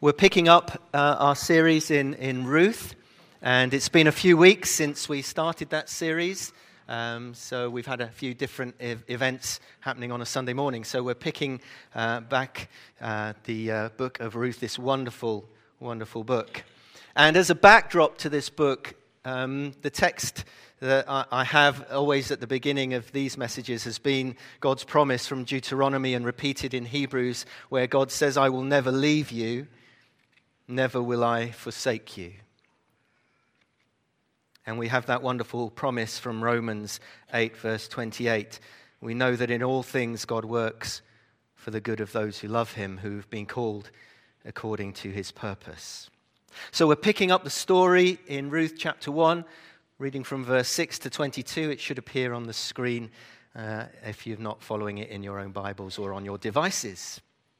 We're picking up our series in Ruth, and it's been a few weeks since we started that series. So we've had a few different events happening on a Sunday morning. So we're picking back the book of Ruth, this wonderful, wonderful book. And as a backdrop to this book, the text that I have always at the beginning of these messages has been God's promise from Deuteronomy and repeated in Hebrews, where God says, "I will never leave you, never will I forsake you." And we have that wonderful promise from Romans 8, verse 28. We know that in all things God works for the good of those who love him, who've been called according to his purpose. So we're picking up the story in Ruth chapter 1, reading from verse 6 to 22. It should appear on the screen if you're not following it in your own Bibles or on your devices.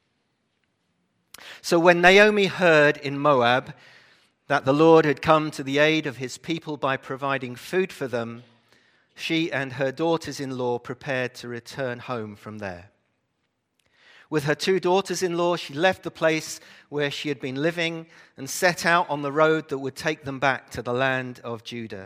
So when Naomi heard in Moab that the Lord had come to the aid of his people by providing food for them, she and her daughters-in-law prepared to return home from there. With her two daughters-in-law, she left the place where she had been living and set out on the road that would take them back to the land of Judah.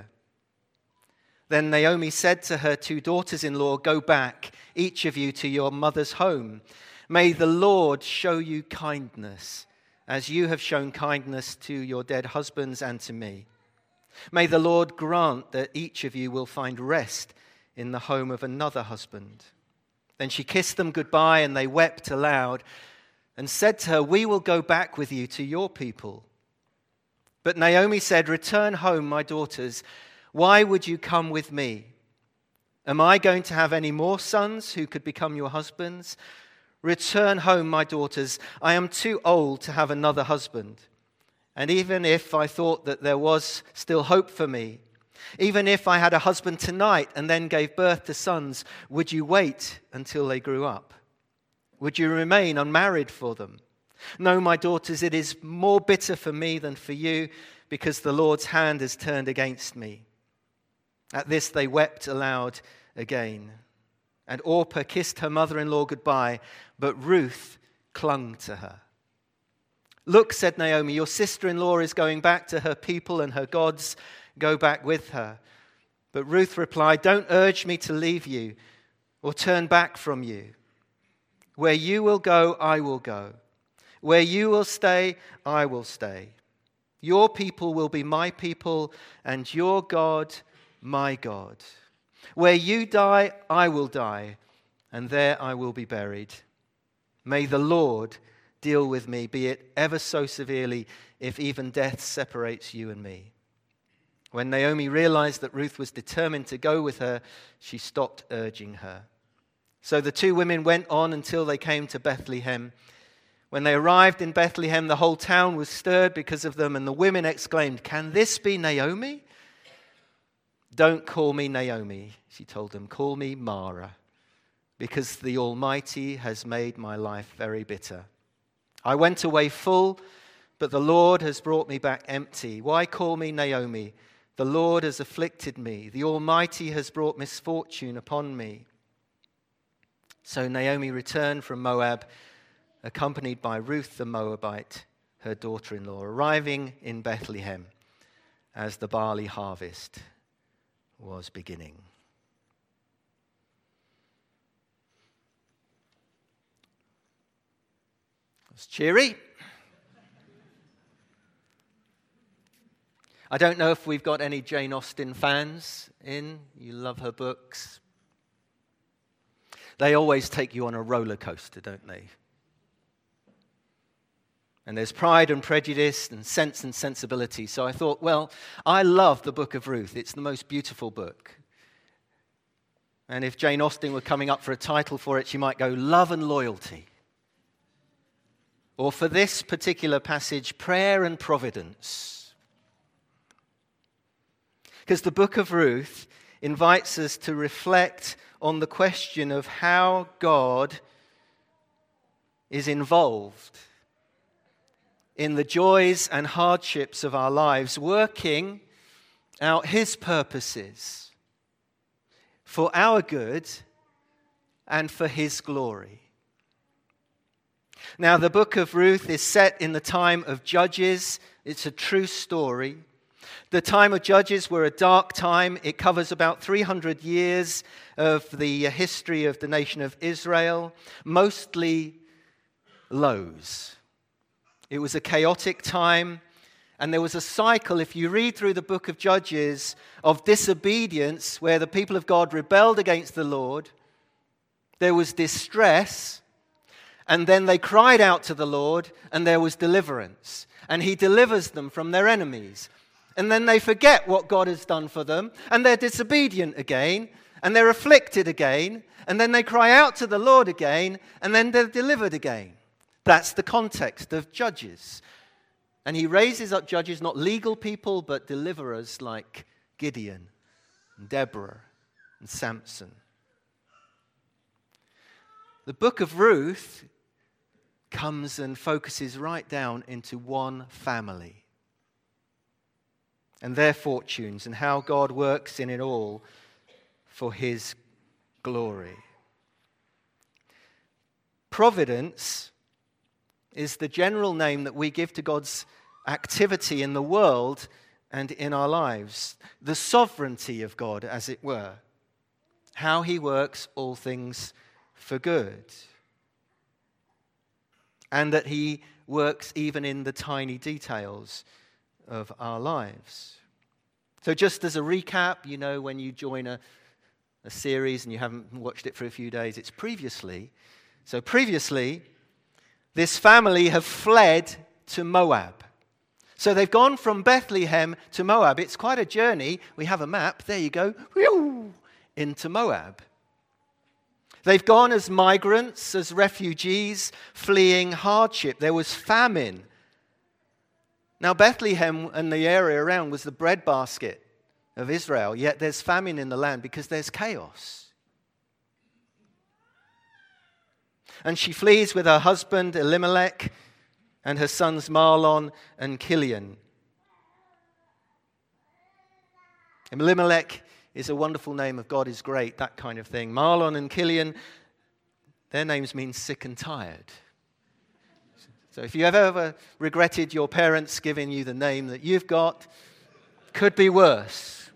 Then Naomi said to her two daughters-in-law, "Go back, each of you, to your mother's home. May the Lord show you kindness, as you have shown kindness to your dead husbands and to me. May the Lord grant that each of you will find rest in the home of another husband." Then she kissed them goodbye, and they wept aloud and said to her, "We will go back with you to your people." But Naomi said, "Return home, my daughters. Why would you come with me? Am I going to have any more sons who could become your husbands? Return home, my daughters. I am too old to have another husband. And even if I thought that there was still hope for me, even if I had a husband tonight and then gave birth to sons, would you wait until they grew up? Would you remain unmarried for them? No, my daughters, it is more bitter for me than for you, because the Lord's hand has turned against me." At this they wept aloud again. And Orpah kissed her mother-in-law goodbye, but Ruth clung to her. "Look," said Naomi, "your sister-in-law is going back to her people and her gods. Go back with her." But Ruth replied, "Don't urge me to leave you or turn back from you. Where you will go, I will go. Where you will stay, I will stay. Your people will be my people, and your God, my God. Where you die, I will die, and there I will be buried. May the Lord deal with me, be it ever so severely, if even death separates you and me." When Naomi realized that Ruth was determined to go with her, she stopped urging her. So the two women went on until they came to Bethlehem. When they arrived in Bethlehem, the whole town was stirred because of them, and the women exclaimed, "Can this be Naomi?" "Don't call me Naomi," she told them. "Call me Mara, because the Almighty has made my life very bitter. I went away full, but the Lord has brought me back empty. Why call me Naomi? The Lord has afflicted me. The Almighty has brought misfortune upon me." So Naomi returned from Moab, accompanied by Ruth the Moabite, her daughter-in-law, arriving in Bethlehem as the barley harvest was beginning. It's cheery. I don't know if we've got any Jane Austen fans in. You love her books. They always take you on a roller coaster, don't they? And there's Pride and Prejudice and Sense and Sensibility. So I thought, well, I love the book of Ruth. It's the most beautiful book. And if Jane Austen were coming up for a title for it, she might go Love and Loyalty. Or for this particular passage, Prayer and Providence. Because the book of Ruth invites us to reflect on the question of how God is involved in the joys and hardships of our lives, working out his purposes for our good and for his glory. Now, the book of Ruth is set in the time of Judges. It's a true story. The time of Judges were a dark time. It covers about 300 years of the history of the nation of Israel, mostly lows. It was a chaotic time, and there was a cycle, if you read through the book of Judges, of disobedience where the people of God rebelled against the Lord. There was distress, and then they cried out to the Lord, and there was deliverance. And he delivers them from their enemies. And then they forget what God has done for them, and they're disobedient again, and they're afflicted again, and then they cry out to the Lord again, and then they're delivered again. That's the context of Judges. And he raises up judges, not legal people, but deliverers like Gideon and Deborah and Samson. The book of Ruth comes and focuses right down into one family and their fortunes and how God works in it all for his glory. Providence is the general name that we give to God's activity in the world and in our lives. The sovereignty of God, as it were. How he works all things for good. And that he works even in the tiny details of our lives. So just as a recap, you know, when you join a series and you haven't watched it for a few days, it's previously. So previously, this family have fled to Moab. So they've gone from Bethlehem to Moab. It's quite a journey. We have a map. There you go. Into Moab. They've gone as migrants, as refugees, fleeing hardship. There was famine. Now, Bethlehem and the area around was the breadbasket of Israel, yet there's famine in the land because there's chaos. And she flees with her husband Elimelech and her sons Mahlon and Chilion. Elimelech is a wonderful name of God is great, that kind of thing. Mahlon and Chilion, their names mean sick and tired. So if you have ever regretted your parents giving you the name that you've got, could be worse.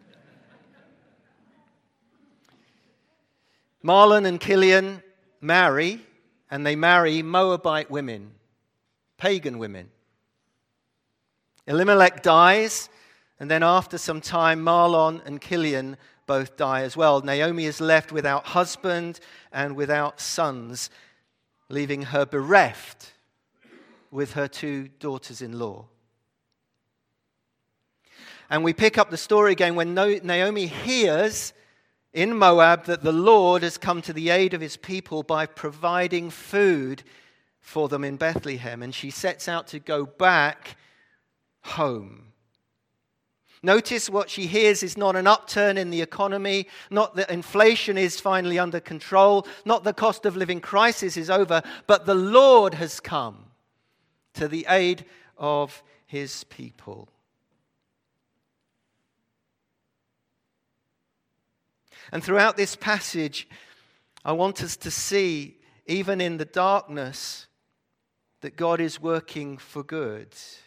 Mahlon and Chilion marry, and they marry Moabite women, pagan women. Elimelech dies, and then after some time, Mahlon and Chilion both die as well. Naomi is left without husband and without sons, leaving her bereft with her two daughters-in-law. And we pick up the story again when Naomi hears in Moab that the Lord has come to the aid of his people by providing food for them in Bethlehem. And she sets out to go back home. Notice what she hears is not an upturn in the economy, not that inflation is finally under control, not the cost of living crisis is over, but the Lord has come to the aid of his people. And throughout this passage, I want us to see, even in the darkness, that God is working for good.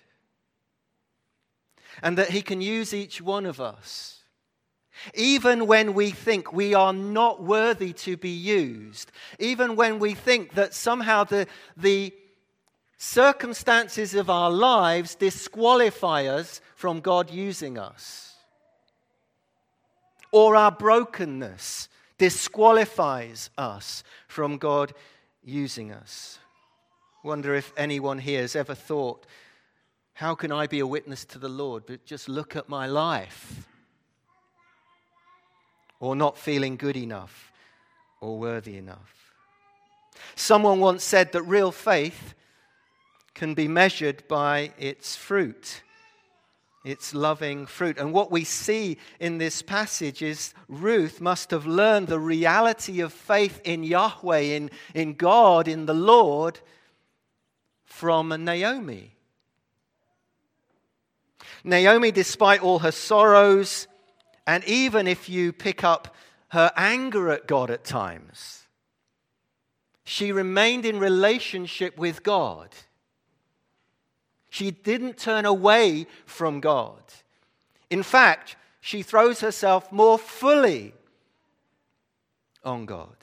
And that he can use each one of us. Even when we think we are not worthy to be used. Even when we think that somehow the circumstances of our lives disqualify us from God using us. Or our brokenness disqualifies us from God using us. I wonder if anyone here has ever thought, how can I be a witness to the Lord? But just look at my life. Or not feeling good enough or worthy enough. Someone once said that real faith can be measured by its fruit. Its loving fruit. And what we see in this passage is Ruth must have learned the reality of faith in Yahweh, in God, in the Lord, from Naomi. Naomi, despite all her sorrows, and even if you pick up her anger at God at times, She remained in relationship with God. She didn't turn away from God. In fact, she throws herself more fully on God.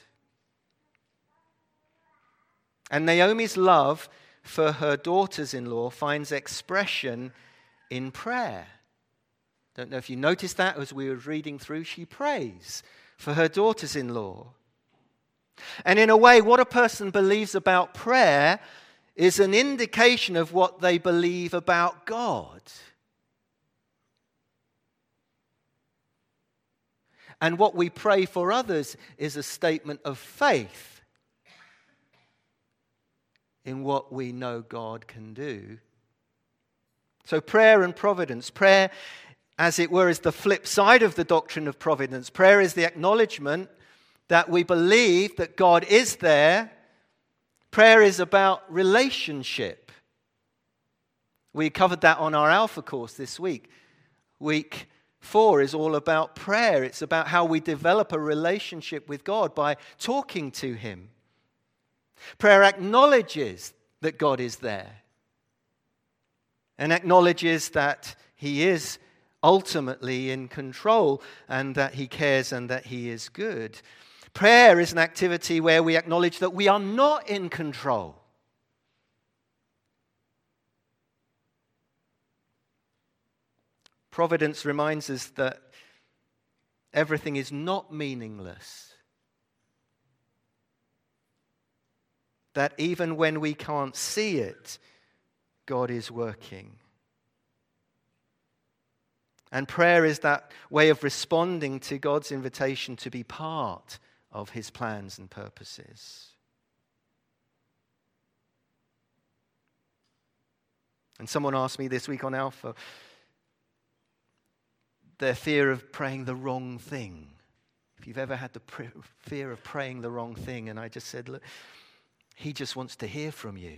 And Naomi's love for her daughters-in-law finds expression in prayer. Don't know if you noticed that as we were reading through. She prays for her daughters-in-law. And in a way, what a person believes about prayer is an indication of what they believe about God. And what we pray for others is a statement of faith in what we know God can do. So prayer and providence. Prayer, as it were, is the flip side of the doctrine of providence. Prayer is the acknowledgement that we believe that God is there. Prayer is about relationship. We covered that on our Alpha course this week. Week 4 is all about prayer. It's about how we develop a relationship with God by talking to Him. Prayer acknowledges that God is there and acknowledges that He is ultimately in control and that He cares and that He is good. Prayer is an activity where we acknowledge that we are not in control. Providence reminds us that everything is not meaningless. That even when we can't see it, God is working. And prayer is that way of responding to God's invitation to be part of His plans and purposes. And someone asked me this week on Alpha, their fear of praying the wrong thing. If you've ever had the fear of praying the wrong thing, and I just said, look, He just wants to hear from you.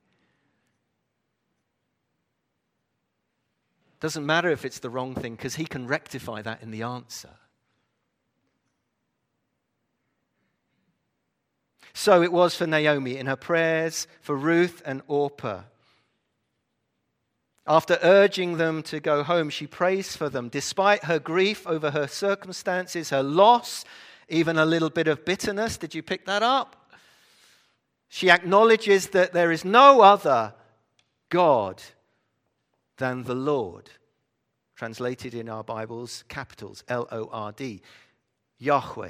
Doesn't matter if it's the wrong thing, because He can rectify that in the answer. So it was for Naomi in her prayers for Ruth and Orpah. After urging them to go home, she prays for them. Despite her grief over her circumstances, her loss, even a little bit of bitterness. Did you pick that up? She acknowledges that there is no other God than the Lord. Translated in our Bibles, capitals, L-O-R-D, Yahweh.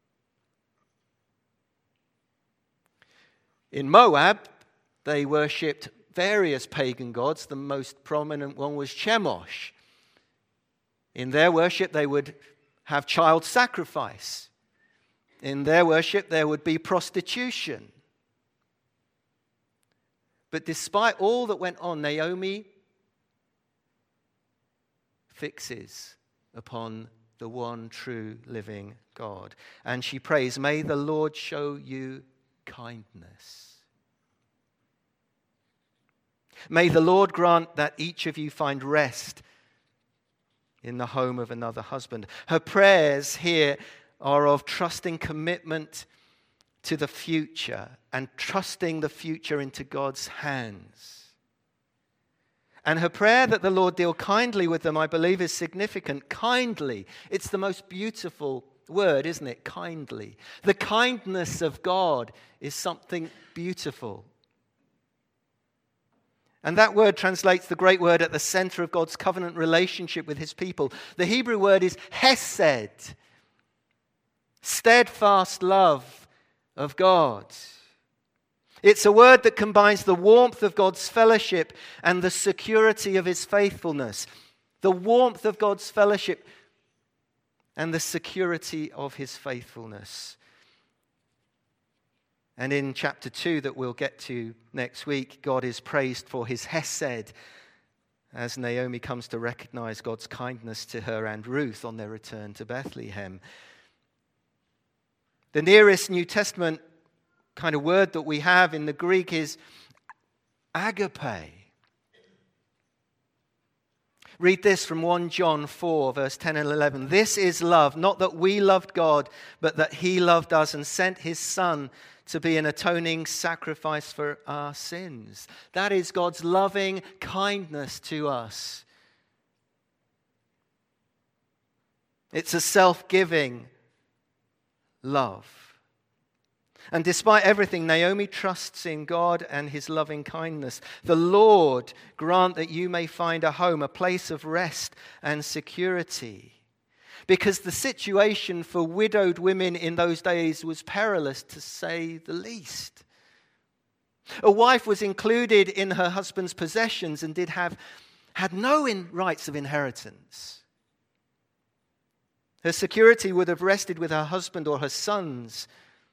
In Moab, they worshipped various pagan gods. The most prominent one was Chemosh. In their worship, they would have child sacrifice. In their worship, there would be prostitution. But despite all that went on, Naomi fixes upon the one true living God. And she prays, may the Lord show you kindness. May the Lord grant that each of you find rest in the home of another husband. Her prayers here are of trusting commitment to the future and trusting the future into God's hands. And her prayer that the Lord deal kindly with them, I believe, is significant. Kindly. It's the most beautiful word, isn't it? Kindly. The kindness of God is something beautiful. And that word translates the great word at the center of God's covenant relationship with His people. The Hebrew word is hesed. Steadfast love of God. It's a word that combines the warmth of God's fellowship and the security of His faithfulness. The warmth of God's fellowship and the security of His faithfulness. And in chapter 2 that we'll get to next week, God is praised for His hesed as Naomi comes to recognize God's kindness to her and Ruth on their return to Bethlehem. The nearest New Testament kind of word that we have in the Greek is agape. Read this from 1 John 4, verse 10 and 11. This is love, not that we loved God, but that He loved us and sent His Son to be an atoning sacrifice for our sins. That is God's loving kindness to us. It's a self-giving love. And despite everything, Naomi trusts in God and his loving kindness. The Lord grant that you may find a home, a place of rest and security. Because the situation for widowed women in those days was perilous, to say the least. A wife was included in her husband's possessions and had no rights of inheritance. Her security would have rested with her husband or her sons.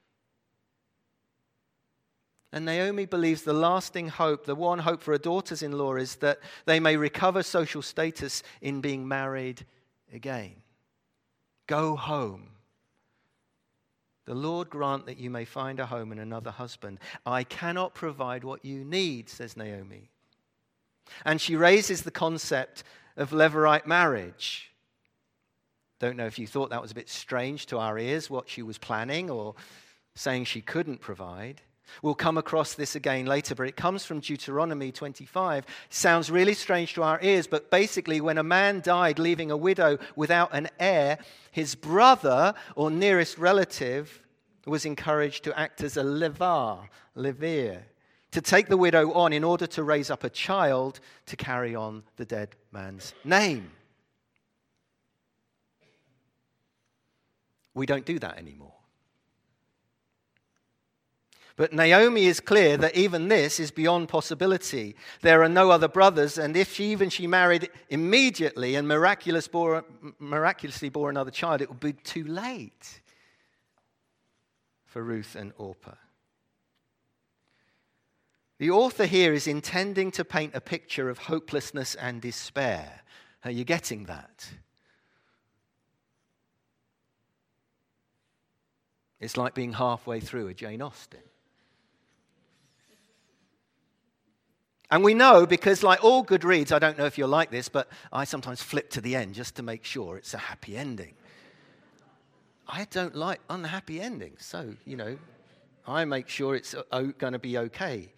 And Naomi believes the lasting hope, the one hope for her daughters-in-law, is that they may recover social status in being married again. Go home. The Lord grant that you may find a home and another husband. I cannot provide what you need, says Naomi. And she raises the concept of Levirate marriage. Don't know if you thought that was a bit strange to our ears, what she was planning or saying she couldn't provide. We'll come across this again later, but it comes from Deuteronomy 25. Sounds really strange to our ears, but basically when a man died leaving a widow without an heir, his brother or nearest relative was encouraged to act as a levir, to take the widow on in order to raise up a child to carry on the dead man's name. We don't do that anymore. But Naomi is clear that even this is beyond possibility. There are no other brothers, and if she married immediately and miraculously bore another child, it would be too late for Ruth and Orpah. The author here is intending to paint a picture of hopelessness and despair. Are you getting that? It's like being halfway through a Jane Austen. And we know because, like all good reads, I don't know if you're like this, but I sometimes flip to the end just to make sure it's a happy ending. I don't like unhappy endings, so, I make sure it's going to be okay.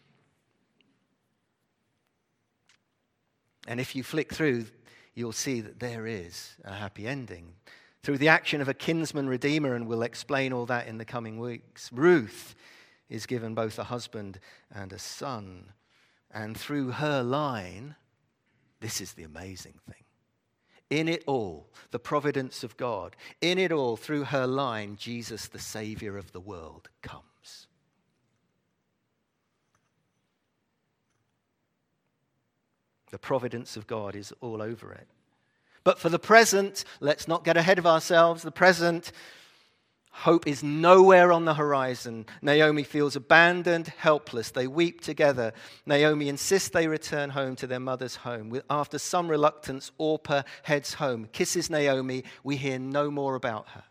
And if you flick through, you'll see that there is a happy ending. Through the action of a kinsman redeemer, and we'll explain all that in the coming weeks, Ruth is given both a husband and a son. And through her line, this is the amazing thing. In it all, the providence of God, in it all, through her line, Jesus, the Savior of the world, comes. The providence of God is all over it. But for the present, let's not get ahead of ourselves. The present, hope is nowhere on the horizon. Naomi feels abandoned, helpless. They weep together. Naomi insists they return home to their mother's home. After some reluctance, Orpah heads home, kisses Naomi. We hear no more about her.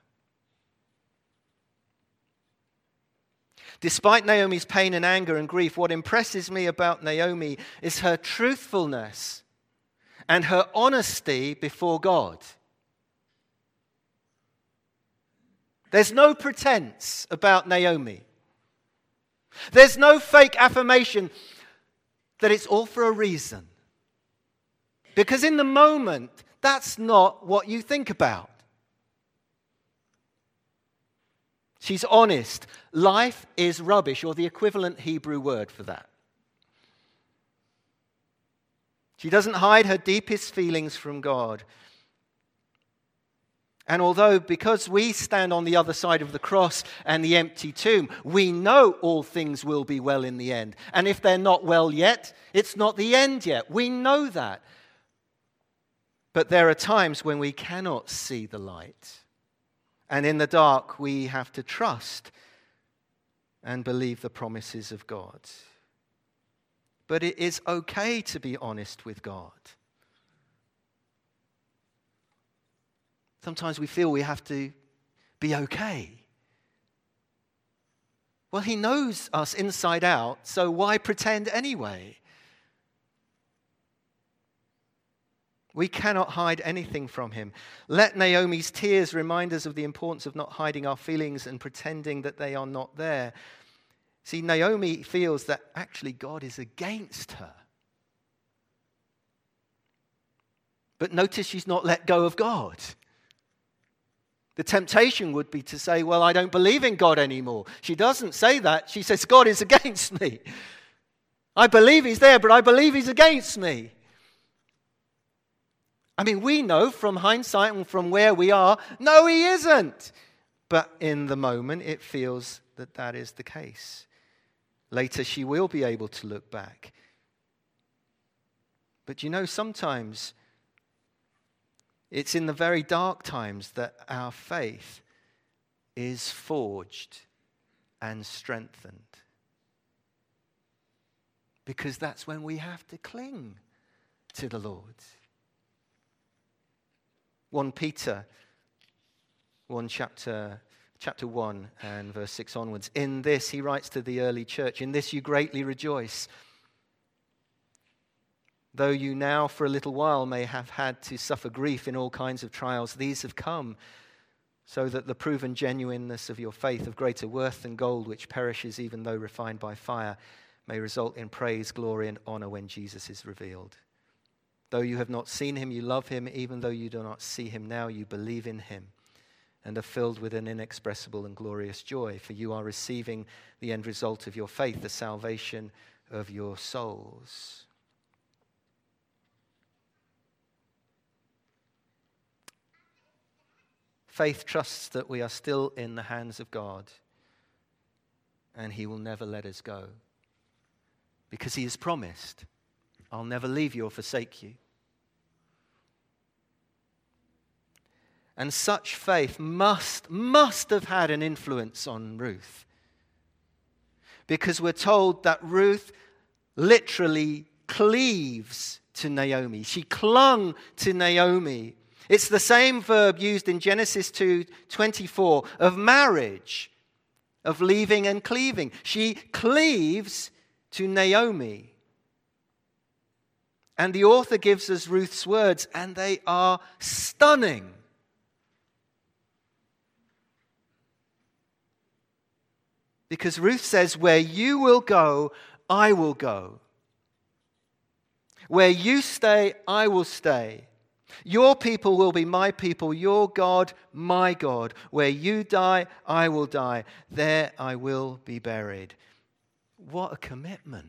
Despite Naomi's pain and anger and grief, what impresses me about Naomi is her truthfulness and her honesty before God. There's no pretense about Naomi. There's no fake affirmation that it's all for a reason. Because in the moment, that's not what you think about. She's honest. Life is rubbish, or the equivalent Hebrew word for that. She doesn't hide her deepest feelings from God. And although, because we stand on the other side of the cross and the empty tomb, we know all things will be well in the end. And if they're not well yet, it's not the end yet. We know that. But there are times when we cannot see the light. And in the dark, we have to trust and believe the promises of God. But it is okay to be honest with God. Sometimes we feel we have to be okay. Well, he knows us inside out, so why pretend anyway? We cannot hide anything from him. Let Naomi's tears remind us of the importance of not hiding our feelings and pretending that they are not there. See, Naomi feels that actually God is against her. But notice she's not let go of God. The temptation would be to say, well, I don't believe in God anymore. She doesn't say that. She says, God is against me. I believe he's there, but I believe he's against me. I mean, we know from hindsight and from where we are, no, he isn't. But in the moment, it feels that that is the case. Later, she will be able to look back. But you know, sometimes it's in the very dark times that our faith is forged and strengthened. Because that's when we have to cling to the Lord. 1 Peter 1 chapter 1 and verse 6 onwards. In this, he writes to the early church, in this you greatly rejoice. Though you now for a little while may have had to suffer grief in all kinds of trials, these have come so that the proven genuineness of your faith, of greater worth than gold which perishes even though refined by fire, may result in praise, glory, and honor when Jesus is revealed. Though you have not seen him, you love him. Even though you do not see him now, you believe in him and are filled with an inexpressible and glorious joy, for you are receiving the end result of your faith, the salvation of your souls. Faith trusts that we are still in the hands of God and he will never let us go. Because he has promised, I'll never leave you or forsake you. And such faith must have had an influence on Ruth. Because we're told that Ruth literally cleaves to Naomi. She clung to Naomi. It's the same verb used in Genesis 2:24 of marriage, of leaving and cleaving. She cleaves to Naomi. And the author gives us Ruth's words, and they are stunning. Because Ruth says, where you will go, I will go. Where you stay, I will stay. Your people will be my people, your God, my God. Where you die, I will die. There I will be buried. What a commitment.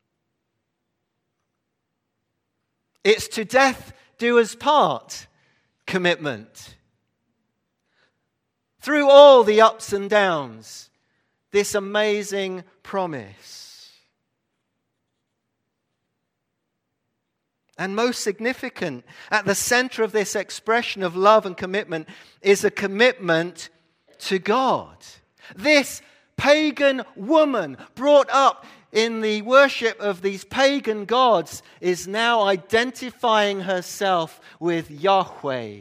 It's to death do us part commitment. Through all the ups and downs, this amazing promise. And most significant, at the center of this expression of love and commitment is a commitment to God. This pagan woman brought up in the worship of these pagan gods is now identifying herself with Yahweh,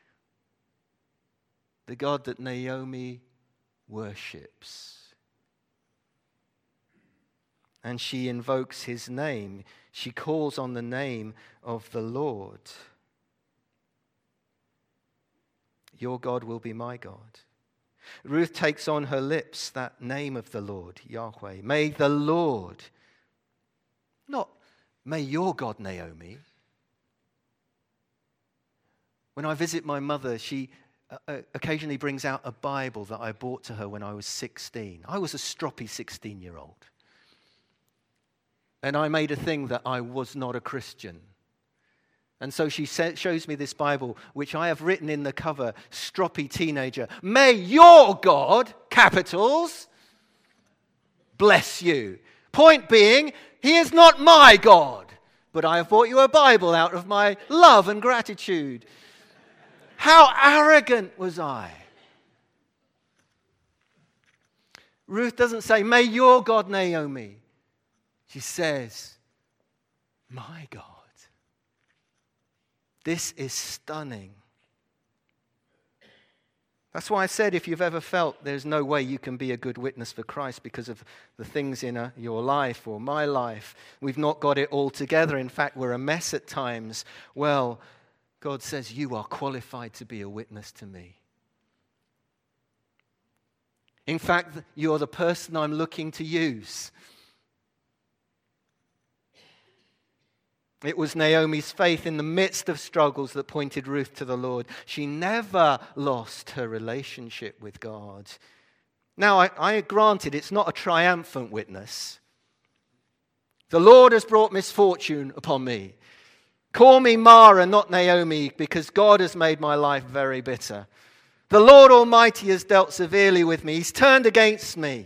the God that Naomi worships. And she invokes his name. She calls on the name of the Lord. Your God will be my God. Ruth takes on her lips that name of the Lord, Yahweh. May the Lord, not may your God, Naomi. When I visit my mother, she occasionally brings out a Bible that I bought to her when I was 16. I was a stroppy 16-year-old. And I made a thing that I was not a Christian. And so she shows me this Bible, which I have written in the cover, stroppy teenager, may your God, capitals, bless you. Point being, he is not my God, but I have bought you a Bible out of my love and gratitude. How arrogant was I? Ruth doesn't say, may your God, Naomi. She says, my God. This is stunning. That's why I said if you've ever felt there's no way you can be a good witness for Christ because of the things in your life or my life, we've not got it all together. In fact, we're a mess at times. Well, God says you are qualified to be a witness to me. In fact, you're the person I'm looking to use. It was Naomi's faith in the midst of struggles that pointed Ruth to the Lord. She never lost her relationship with God. Now, I granted it's not a triumphant witness. The Lord has brought misfortune upon me. Call me Mara, not Naomi, because God has made my life very bitter. The Lord Almighty has dealt severely with me. He's turned against me.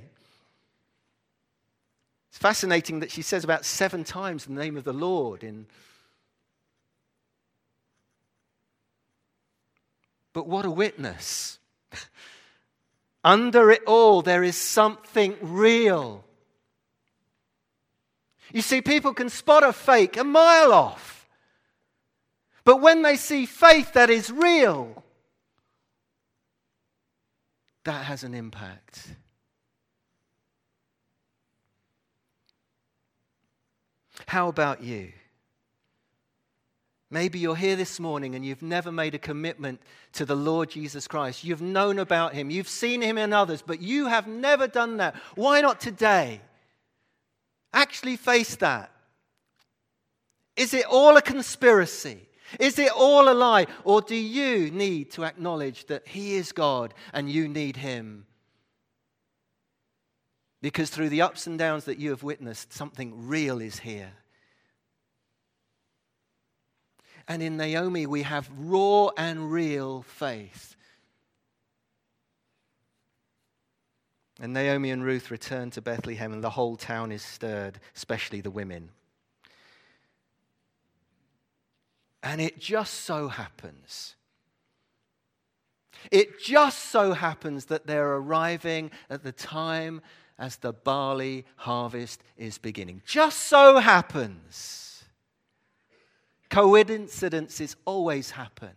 It's fascinating that she says about 7 times the name of the Lord. But what a witness. Under it all, there is something real. You see, people can spot a fake a mile off. But when they see faith that is real, that has an impact. How about you? Maybe you're here this morning and you've never made a commitment to the Lord Jesus Christ. You've known about him. You've seen him in others, but you have never done that. Why not today? Actually face that. Is it all a conspiracy? Is it all a lie? Or do you need to acknowledge that he is God and you need him? Because through the ups and downs that you have witnessed, something real is here. And in Naomi, we have raw and real faith. And Naomi and Ruth return to Bethlehem, and the whole town is stirred, especially the women. And it just so happens that they're arriving at the time as the barley harvest is beginning. Just so happens. Coincidences always happen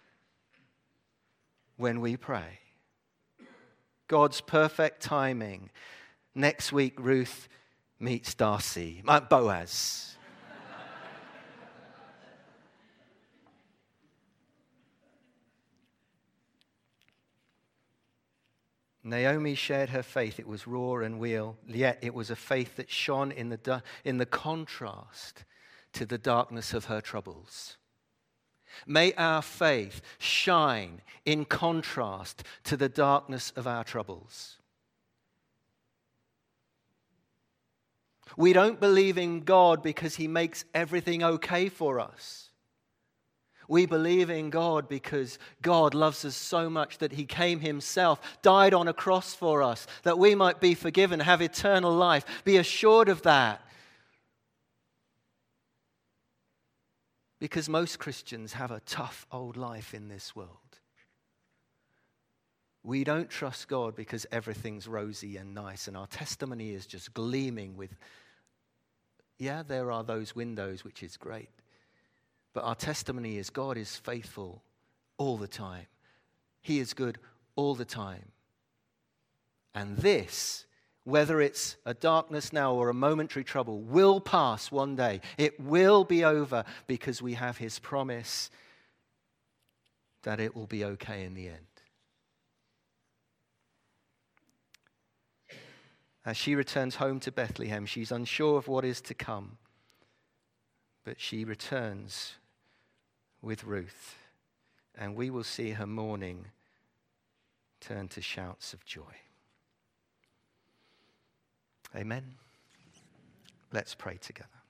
when we pray. God's perfect timing. Next week, Ruth meets Boaz. Naomi shared her faith. It was raw and real, yet it was a faith that shone in the contrast to the darkness of her troubles. May our faith shine in contrast to the darkness of our troubles. We don't believe in God because he makes everything okay for us. We believe in God because God loves us so much that he came himself, died on a cross for us, that we might be forgiven, have eternal life. Be assured of that. Because most Christians have a tough old life in this world. We don't trust God because everything's rosy and nice and our testimony is just gleaming with, yeah, there are those windows, which is great. But our testimony is God is faithful all the time. He is good all the time. And this, whether it's a darkness now or a momentary trouble, will pass one day. It will be over because we have his promise that it will be okay in the end. As she returns home to Bethlehem, she's unsure of what is to come. But she returns with Ruth, and we will see her mourning turn to shouts of joy. Amen. Let's pray together.